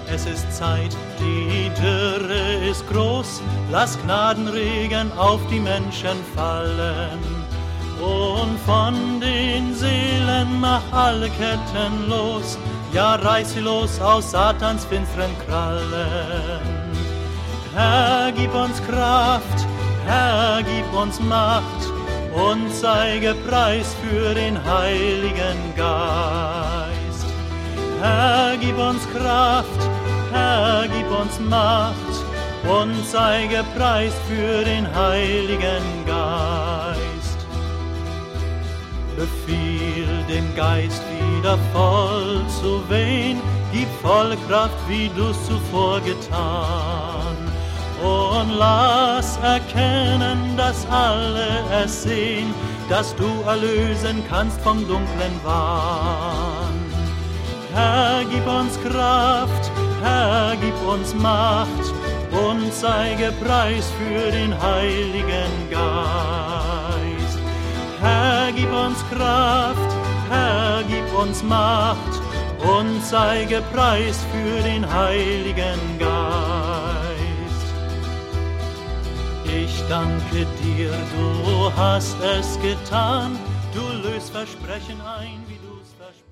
Es ist Zeit, die Dürre ist groß, lass Gnadenregen auf die Menschen fallen. Und von den Seelen mach alle Ketten los, ja reiß sie los aus Satans finsteren Krallen. Herr, gib uns Kraft, Herr, gib uns Macht und zeige Preis für den Heiligen Geist. Herr, gib uns Kraft, Herr, gib uns Macht und zeige Preis für den Heiligen Geist. Befiehl dem Geist wieder voll zu wehen, gib volle Kraft, wie du's zuvor getan. Und lass erkennen, dass alle es sehen, dass du erlösen kannst vom dunklen Wahn. Herr, gib uns Kraft, Herr, gib uns Macht und zeige Preis für den Heiligen Geist. Herr, gib uns Kraft, Herr, gib uns Macht und zeige Preis für den Heiligen Geist. Ich danke dir, du hast es getan, du löst Versprechen ein, wie du's versprochen.